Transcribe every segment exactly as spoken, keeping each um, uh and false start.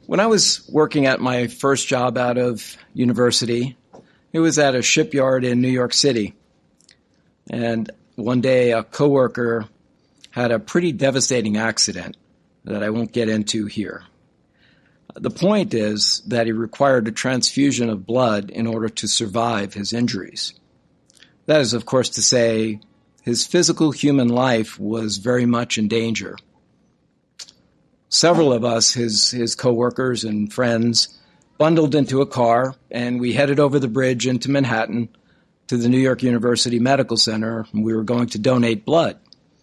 When I was working at my first job out of university, it was at a shipyard in New York City. And one day a coworker had a pretty devastating accident that I won't get into here. The point is that he required a transfusion of blood in order to survive his injuries. That is, of course, to say his physical human life was very much in danger. Several of us, his, his coworkers and friends, bundled into a car, and we headed over the bridge into Manhattan to the New York University Medical Center, and we were going to donate blood.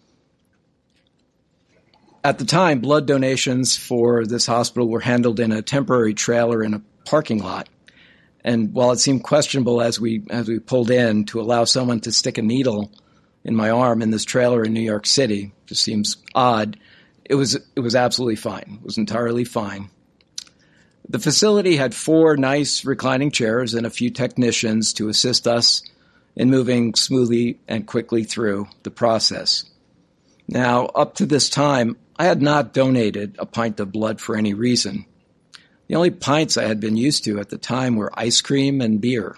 At the time, blood donations for this hospital were handled in a temporary trailer in a parking lot. And while it seemed questionable as we as we pulled in to allow someone to stick a needle in my arm in this trailer in New York City, just seems odd, it was it was absolutely fine. It was entirely fine. The facility had four nice reclining chairs and a few technicians to assist us in moving smoothly and quickly through the process. Now, up to this time, I had not donated a pint of blood for any reason. The only pints I had been used to at the time were ice cream and beer.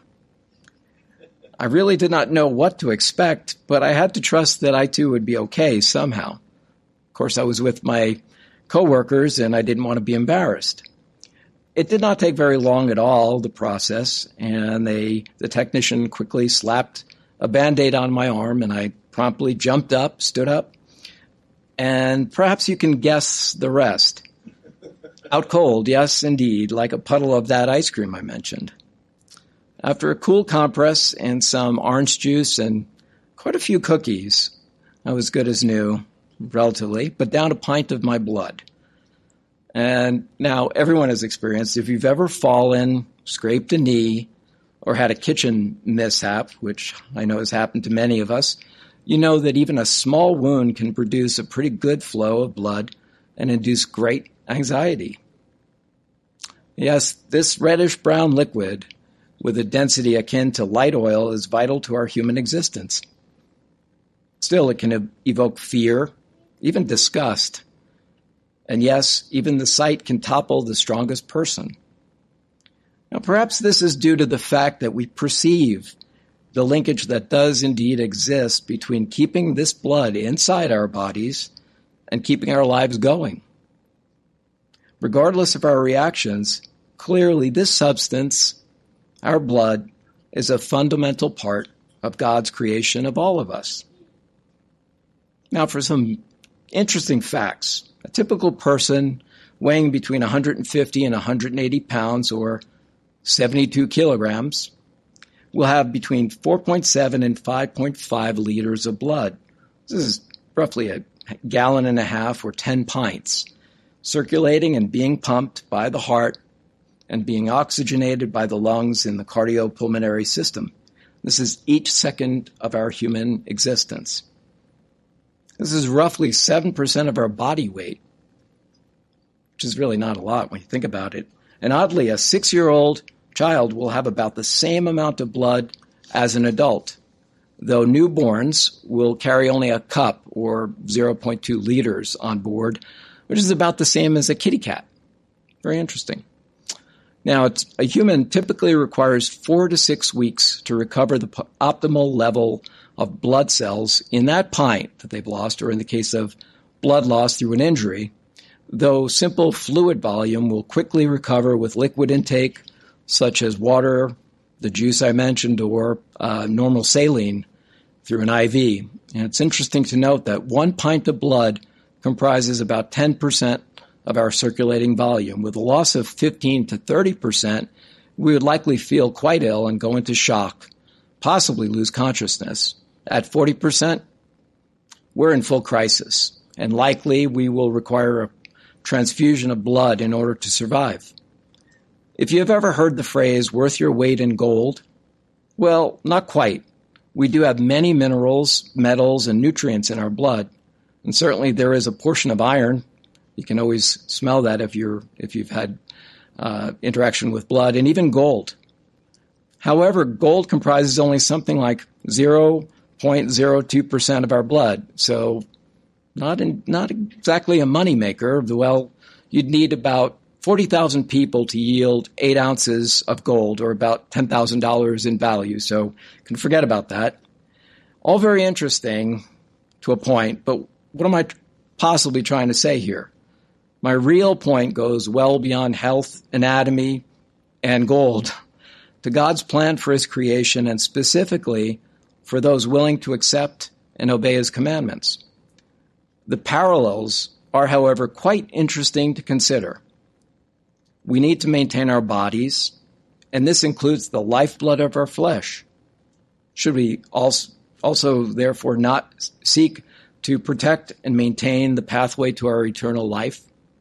I really did not know what to expect, but I had to trust that I too would be okay somehow. Of course, I was with my coworkers and I didn't want to be embarrassed. It did not take very long at all, the process, and they, the technician quickly slapped a Band-Aid on my arm, and I promptly jumped up, stood up, and perhaps you can guess the rest. Out cold, yes, indeed, like a puddle of that ice cream I mentioned. After a cool compress and some orange juice and quite a few cookies, I was good as new, relatively, but down a pint of my blood. And now everyone has experienced, if you've ever fallen, scraped a knee, or had a kitchen mishap, which I know has happened to many of us, you know that even a small wound can produce a pretty good flow of blood and induce great anxiety. Yes, this reddish-brown liquid with a density akin to light oil is vital to our human existence. Still, it can evoke fear, even disgust. And yes, even the sight can topple the strongest person. Now, perhaps this is due to the fact that we perceive the linkage that does indeed exist between keeping this blood inside our bodies and keeping our lives going. Regardless of our reactions, clearly this substance, our blood, is a fundamental part of God's creation of all of us. Now, for some interesting facts. A typical person weighing between one hundred fifty and one hundred eighty pounds, or seventy-two kilograms, will have between four point seven and five point five liters of blood. This is roughly a gallon and a half or ten pints, circulating and being pumped by the heart and being oxygenated by the lungs in the cardiopulmonary system. This is each second of our human existence. This is roughly seven percent of our body weight, which is really not a lot when you think about it. And oddly, a six-year-old child will have about the same amount of blood as an adult, though newborns will carry only a cup or zero point two liters on board, which is about the same as a kitty cat. Very interesting. Now, it's, a human typically requires four to six weeks to recover the p- optimal level of blood cells in that pint that they've lost, or in the case of blood loss through an injury, though simple fluid volume will quickly recover with liquid intake, such as water, the juice I mentioned, or uh, normal saline through an I V. And it's interesting to note that one pint of blood comprises about ten percent of our circulating volume. With a loss of fifteen to thirty percent, we would likely feel quite ill and go into shock, possibly lose consciousness. At forty percent, we're in full crisis, and likely we will require a transfusion of blood in order to survive. If you've ever heard the phrase, worth your weight in gold, well, not quite. We do have many minerals, metals, and nutrients in our blood, and certainly there is a portion of iron. You can always smell that if you're if you've had uh, interaction with blood, and even gold. However, gold comprises only something like zero point zero two percent of our blood, so not in, not exactly a moneymaker. Well, you'd need about forty thousand people to yield eight ounces of gold, or about ten thousand dollars in value, so you can forget about that. All very interesting to a point, but what am I possibly trying to say here? My real point goes well beyond health, anatomy, and gold to God's plan for his creation, and specifically for those willing to accept and obey his commandments. The parallels are, however, quite interesting to consider. We need to maintain our bodies, and this includes the lifeblood of our flesh. Should we also, also therefore not seek to protect and maintain the pathway to our eternal life?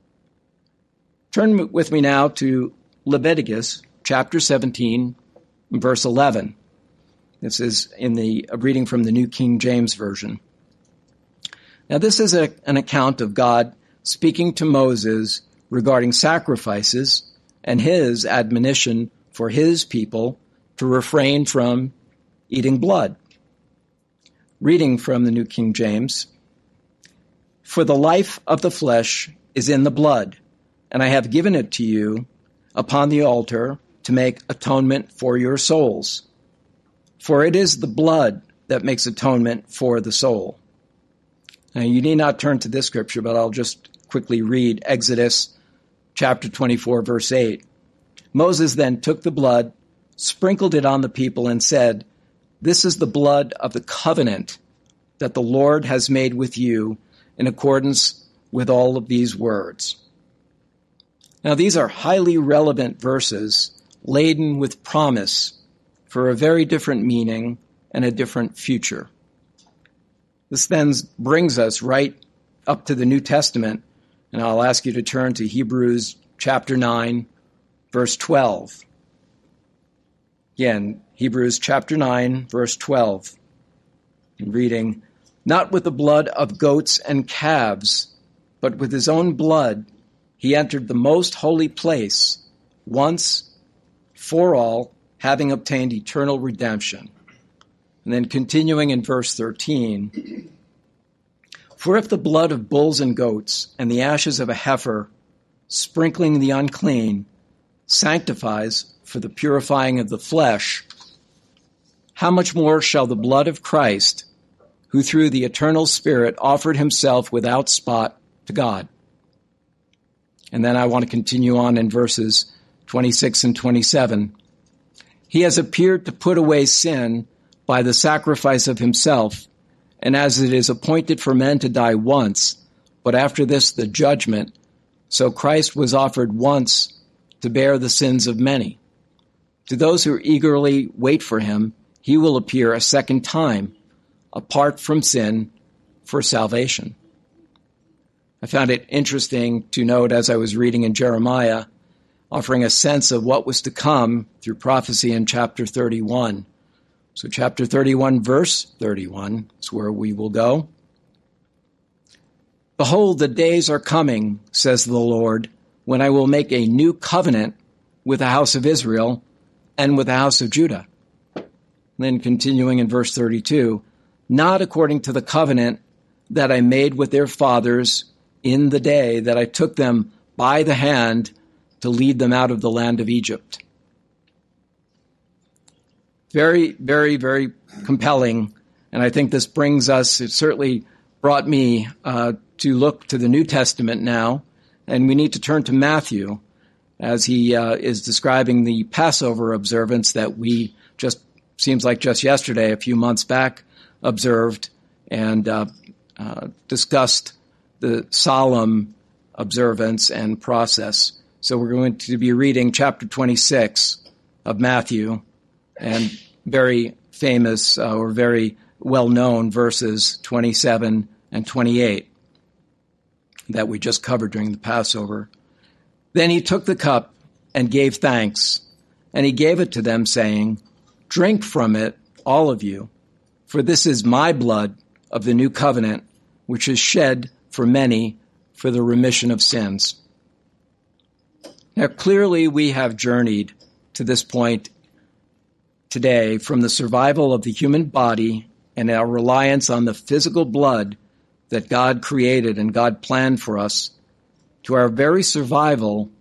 Turn with me now to Leviticus chapter seventeen, verse eleven. This is in the a reading from the New King James Version. Now, this is a, an account of God speaking to Moses regarding sacrifices and his admonition for his people to refrain from eating blood. Reading from the New King James, "For the life of the flesh is in the blood, and I have given it to you upon the altar to make atonement for your souls. For it is the blood that makes atonement for the soul." Now, you need not turn to this scripture, but I'll just quickly read Exodus chapter twenty-four, verse eight. "Moses then took the blood, sprinkled it on the people, and said, 'This is the blood of the covenant that the Lord has made with you in accordance with all of these words.'" Now, these are highly relevant verses laden with promise for a very different meaning and a different future. This then brings us right up to the New Testament, and I'll ask you to turn to Hebrews chapter nine, verse twelve. Again, Hebrews chapter nine, verse twelve. In reading, "Not with the blood of goats and calves, but with his own blood he entered the most holy place once for all, having obtained eternal redemption." And then continuing in verse thirteen, "For if the blood of bulls and goats and the ashes of a heifer, sprinkling the unclean, sanctifies for the purifying of the flesh, how much more shall the blood of Christ, who through the eternal Spirit offered himself without spot to God?" And then I want to continue on in verses twenty-six and twenty-seven. "He has appeared to put away sin by the sacrifice of himself, and as it is appointed for men to die once, but after this the judgment, so Christ was offered once to bear the sins of many. To those who eagerly wait for him, he will appear a second time, apart from sin, for salvation." I found it interesting to note as I was reading in Jeremiah, offering a sense of what was to come through prophecy in chapter thirty-one. So chapter thirty-one, verse thirty-one is where we will go. "Behold, the days are coming, says the Lord, when I will make a new covenant with the house of Israel and with the house of Judah." And then continuing in verse thirty-two, "Not according to the covenant that I made with their fathers in the day that I took them by the hand to lead them out of the land of Egypt." Very, very, very compelling. And I think this brings us, it certainly brought me uh, to look to the New Testament now. And we need to turn to Matthew as he uh, is describing the Passover observance that we just, seems like just yesterday, a few months back, observed and uh, uh, discussed the solemn observance and process. So we're going to be reading chapter twenty-six of Matthew, and very famous uh, or very well-known verses twenty-seven and twenty-eight that we just covered during the Passover. "Then he took the cup and gave thanks, and he gave it to them, saying, 'Drink from it, all of you, for this is my blood of the new covenant, which is shed for many for the remission of sins.'" Now, clearly we have journeyed to this point today from the survival of the human body and our reliance on the physical blood that God created and God planned for us to our very survival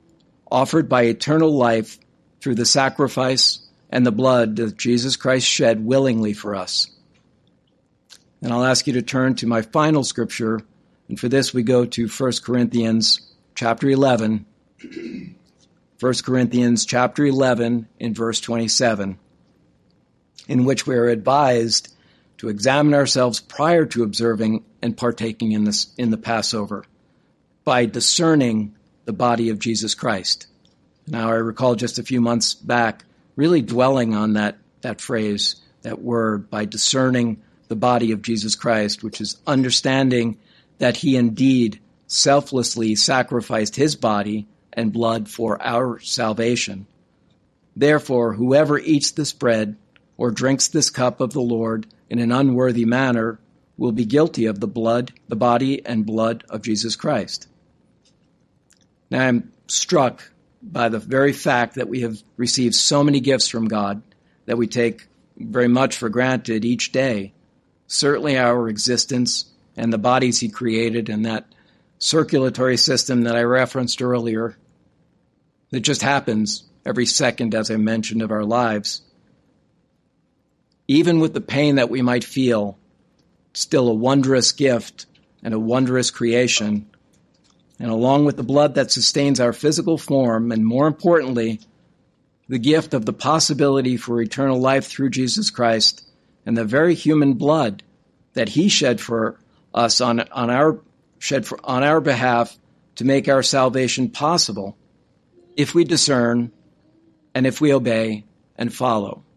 offered by eternal life through the sacrifice and the blood that Jesus Christ shed willingly for us. And I'll ask you to turn to my final scripture, and for this we go to First Corinthians chapter eleven. First Corinthians chapter eleven in verse twenty-seven, in which we are advised to examine ourselves prior to observing and partaking in this in the Passover by discerning the body of Jesus Christ. Now, I recall just a few months back really dwelling on that, that phrase, that word, by discerning the body of Jesus Christ, which is understanding that he indeed selflessly sacrificed his body and blood for our salvation. Therefore, whoever eats this bread or drinks this cup of the Lord in an unworthy manner will be guilty of the blood, the body and blood of Jesus Christ. Now, I'm struck by the very fact that we have received so many gifts from God that we take very much for granted each day. Certainly our existence and the bodies he created and that circulatory system that I referenced earlier that just happens every second, as I mentioned, of our lives. Even with the pain that we might feel, still a wondrous gift and a wondrous creation. And along with the blood that sustains our physical form, and more importantly, the gift of the possibility for eternal life through Jesus Christ and the very human blood that he shed for us on, on our shed for, on our behalf to make our salvation possible, if we discern and if we obey and follow.